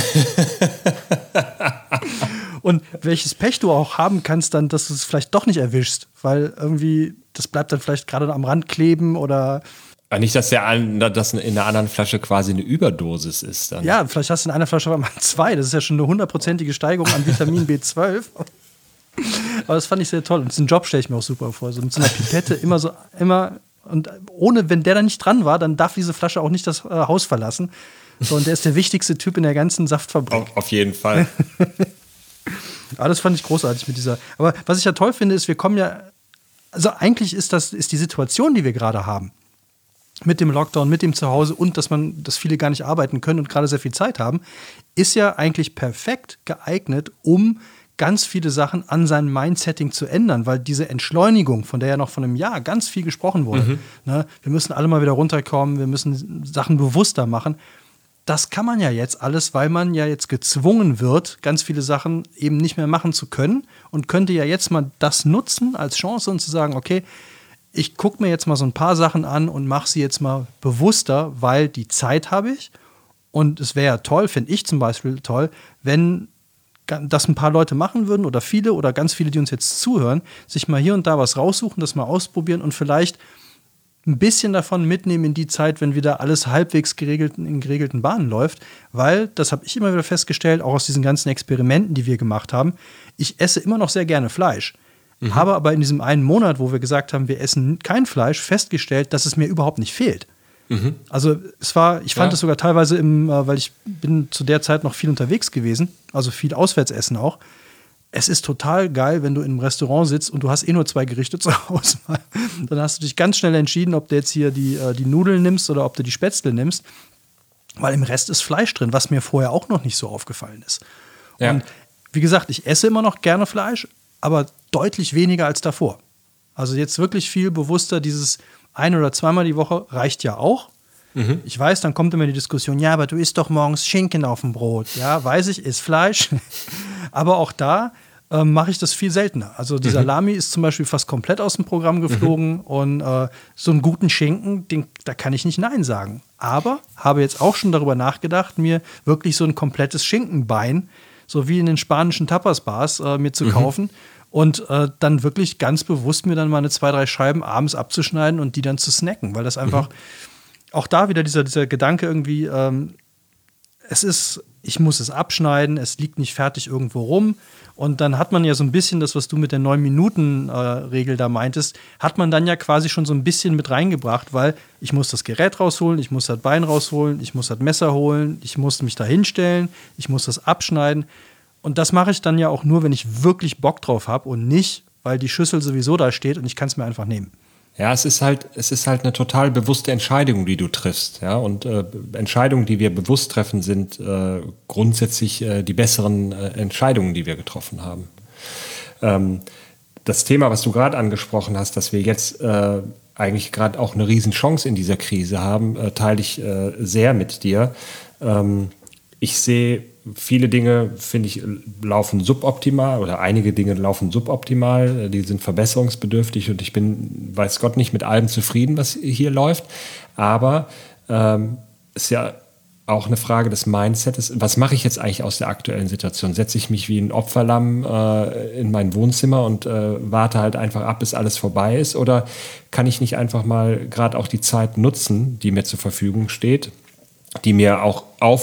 Und welches Pech du auch haben kannst, dann, dass du es vielleicht doch nicht erwischst, weil irgendwie, das bleibt dann vielleicht gerade am Rand kleben oder. Nicht, dass das in der anderen Flasche quasi eine Überdosis ist. Dann. Ja, vielleicht hast du in einer Flasche aber mal 2. Das ist ja schon eine 100%ige Steigerung an Vitamin B12. Aber das fand ich sehr toll. Und diesen Job stelle ich mir auch super vor. So mit so einer Pipette immer. Und wenn der da nicht dran war, dann darf diese Flasche auch nicht das Haus verlassen. So, und der ist der wichtigste Typ in der ganzen Saftfabrik. Auf jeden Fall. Aber das fand ich großartig mit dieser. Aber was ich ja toll finde, ist, wir kommen ja. Also eigentlich ist die Situation, die wir gerade haben, mit dem Lockdown, mit dem Zuhause und dass viele gar nicht arbeiten können und gerade sehr viel Zeit haben, ist ja eigentlich perfekt geeignet, um ganz viele Sachen an seinem Mindsetting zu ändern, weil diese Entschleunigung, von der ja noch von einem Jahr ganz viel gesprochen wurde, ne, wir müssen alle mal wieder runterkommen, wir müssen Sachen bewusster machen, das kann man ja jetzt alles, weil man ja jetzt gezwungen wird, ganz viele Sachen eben nicht mehr machen zu können und könnte ja jetzt mal das nutzen als Chance und zu sagen, okay, ich gucke mir jetzt mal so ein paar Sachen an und mache sie jetzt mal bewusster, weil die Zeit habe ich. Und es wäre ja toll, finde ich zum Beispiel toll, wenn das ein paar Leute machen würden oder viele oder ganz viele, die uns jetzt zuhören, sich mal hier und da was raussuchen, das mal ausprobieren und vielleicht ein bisschen davon mitnehmen in die Zeit, wenn wieder alles halbwegs in geregelten Bahnen läuft. Weil, das habe ich immer wieder festgestellt, auch aus diesen ganzen Experimenten, die wir gemacht haben, ich esse immer noch sehr gerne Fleisch. Habe aber in diesem einen Monat, wo wir gesagt haben, wir essen kein Fleisch, festgestellt, dass es mir überhaupt nicht fehlt. Also ich fand es sogar teilweise weil ich bin zu der Zeit noch viel unterwegs gewesen, also viel Auswärtsessen auch. Es ist total geil, wenn du in einem Restaurant sitzt und du hast nur 2 Gerichte zur Auswahl. Dann hast du dich ganz schnell entschieden, ob du jetzt hier die Nudeln nimmst oder ob du die Spätzle nimmst, weil im Rest ist Fleisch drin, was mir vorher auch noch nicht so aufgefallen ist. Ja. Und wie gesagt, ich esse immer noch gerne Fleisch, aber deutlich weniger als davor. Also jetzt wirklich viel bewusster, dieses 1- oder 2-mal die Woche reicht ja auch. Ich weiß, dann kommt immer die Diskussion, ja, aber du isst doch morgens Schinken auf dem Brot. Ja, weiß ich, ist Fleisch. Aber auch da mache ich das viel seltener. Also die Salami ist zum Beispiel fast komplett aus dem Programm geflogen und so einen guten Schinken, da kann ich nicht Nein sagen. Aber habe jetzt auch schon darüber nachgedacht, mir wirklich so ein komplettes Schinkenbein, so wie in den spanischen Tapas-Bars, mir zu kaufen und dann wirklich ganz bewusst mir dann mal 2-3 Scheiben abends abzuschneiden und die dann zu snacken, weil das einfach auch da wieder dieser Gedanke irgendwie, ich muss es abschneiden, es liegt nicht fertig irgendwo rum. Und dann hat man ja so ein bisschen das, was du mit der 9-Minuten-Regel da meintest, hat man dann ja quasi schon so ein bisschen mit reingebracht, weil ich muss das Gerät rausholen, ich muss das Bein rausholen, ich muss das Messer holen, ich muss mich da hinstellen, ich muss das abschneiden. Und das mache ich dann ja auch nur, wenn ich wirklich Bock drauf habe und nicht, weil die Schüssel sowieso da steht und ich kann es mir einfach nehmen. Ja, es ist halt eine total bewusste Entscheidung, die du triffst. Ja? Und Entscheidungen, die wir bewusst treffen, sind grundsätzlich die besseren Entscheidungen, die wir getroffen haben. Das Thema, was du gerade angesprochen hast, dass wir jetzt eigentlich gerade auch eine Riesenchance in dieser Krise haben, teile ich sehr mit dir. Ich sehe viele Dinge, finde ich, laufen suboptimal oder einige Dinge laufen suboptimal, die sind verbesserungsbedürftig und ich bin, weiß Gott, nicht mit allem zufrieden, was hier läuft, aber ist ja auch eine Frage des Mindsets. Was mache ich jetzt eigentlich aus der aktuellen Situation? Setze ich mich wie ein Opferlamm in mein Wohnzimmer und warte halt einfach ab, bis alles vorbei ist, oder kann ich nicht einfach mal gerade auch die Zeit nutzen, die mir zur Verfügung steht, die mir auch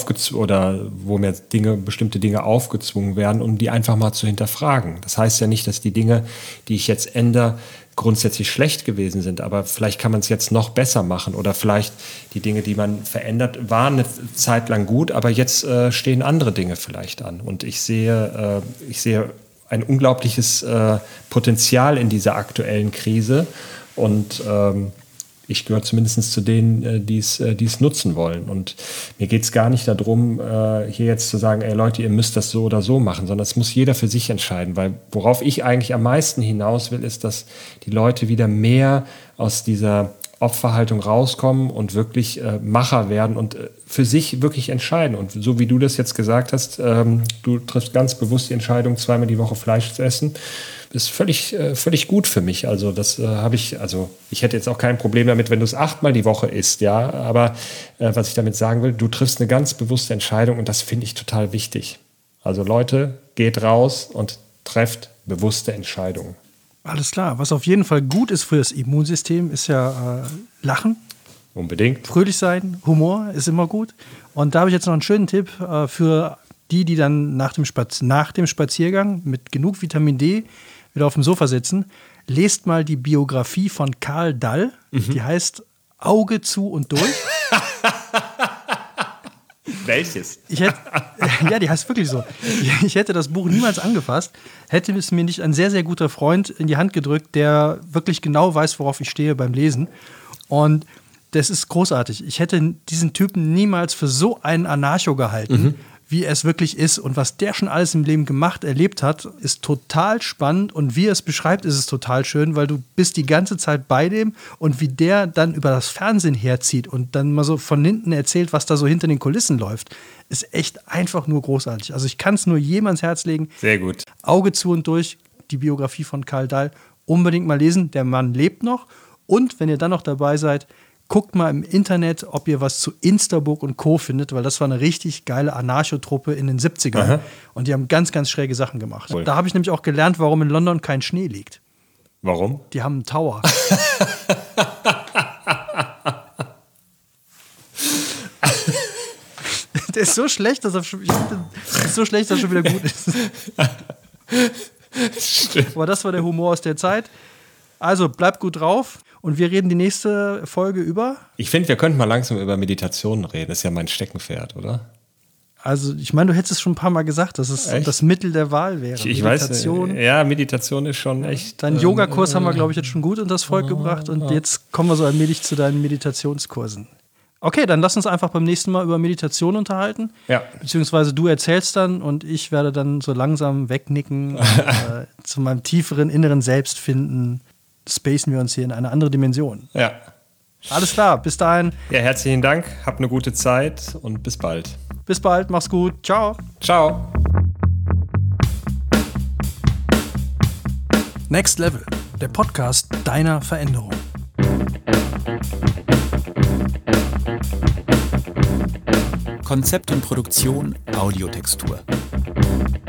wo mir bestimmte Dinge aufgezwungen werden, um die einfach mal zu hinterfragen. Das heißt ja nicht, dass die Dinge, die ich jetzt ändere, grundsätzlich schlecht gewesen sind, aber vielleicht kann man es jetzt noch besser machen oder vielleicht die Dinge, die man verändert, waren eine Zeit lang gut, aber jetzt stehen andere Dinge vielleicht an. Und ich sehe ein unglaubliches Potenzial in dieser aktuellen Krise und ich gehöre zumindest zu denen, die es nutzen wollen. Und mir geht es gar nicht darum, hier jetzt zu sagen, ey Leute, ihr müsst das so oder so machen, sondern es muss jeder für sich entscheiden. Weil worauf ich eigentlich am meisten hinaus will, ist, dass die Leute wieder mehr aus dieser Opferhaltung rauskommen und wirklich Macher werden und für sich wirklich entscheiden. Und so wie du das jetzt gesagt hast, du triffst ganz bewusst die Entscheidung, 2-mal die Woche Fleisch zu essen, ist völlig gut für mich. Also das ich hätte jetzt auch kein Problem damit, wenn du es 8-mal die Woche isst, ja. Aber was ich damit sagen will, du triffst eine ganz bewusste Entscheidung und das finde ich total wichtig. Also Leute, geht raus und trefft bewusste Entscheidungen. Alles klar. Was auf jeden Fall gut ist für das Immunsystem, ist ja Lachen. Unbedingt. Fröhlich sein, Humor ist immer gut. Und da habe ich jetzt noch einen schönen Tipp für die dann nach dem Spaziergang mit genug Vitamin D wieder auf dem Sofa sitzen. Lest mal die Biografie von Karl Dall. Die heißt Auge zu und durch. Welches? Ja, die heißt wirklich so. Ich hätte das Buch niemals angefasst, hätte es mir nicht ein sehr, sehr guter Freund in die Hand gedrückt, der wirklich genau weiß, worauf ich stehe beim Lesen. Und das ist großartig. Ich hätte diesen Typen niemals für so einen Anarcho gehalten, wie er es wirklich ist. Und was der schon alles im Leben erlebt hat, ist total spannend. Und wie er es beschreibt, ist es total schön, weil du bist die ganze Zeit bei dem und wie der dann über das Fernsehen herzieht und dann mal so von hinten erzählt, was da so hinter den Kulissen läuft, ist echt einfach nur großartig. Also ich kann es nur jedem ans Herz legen. Sehr gut. Auge zu und durch, die Biografie von Karl Dall. Unbedingt mal lesen. Der Mann lebt noch. Und wenn ihr dann noch dabei seid, guckt mal im Internet, ob ihr was zu Instaburg und Co. findet, weil das war eine richtig geile Anarcho-Truppe in den 70ern. Aha. Und die haben ganz, ganz schräge Sachen gemacht. Cool. Da habe ich nämlich auch gelernt, warum in London kein Schnee liegt. Warum? Die haben einen Tower. Der ist so schlecht, dass er schon wieder gut ist. Stimmt. Aber das war der Humor aus der Zeit. Also bleibt gut drauf. Und wir reden die nächste Folge über? Ich finde, wir könnten mal langsam über Meditationen reden. Das ist ja mein Steckenpferd, oder? Also, ich meine, du hättest es schon ein paar Mal gesagt, dass es das Mittel der Wahl wäre. Ich Meditation. Weiß, ja, Meditation ist schon echt. Deinen Yogakurs haben wir, glaube ich, jetzt schon gut unter das Volk gebracht. Und jetzt kommen wir so allmählich zu deinen Meditationskursen. Okay, dann lass uns einfach beim nächsten Mal über Meditation unterhalten. Ja. Beziehungsweise du erzählst dann und ich werde dann so langsam wegnicken und zu meinem tieferen inneren Selbst finden. Spacen wir uns hier in eine andere Dimension. Ja. Alles klar, bis dahin. Ja, herzlichen Dank, hab eine gute Zeit und bis bald. Bis bald, mach's gut. Ciao. Ciao. Next Level, der Podcast deiner Veränderung. Konzept und Produktion Audiotextur.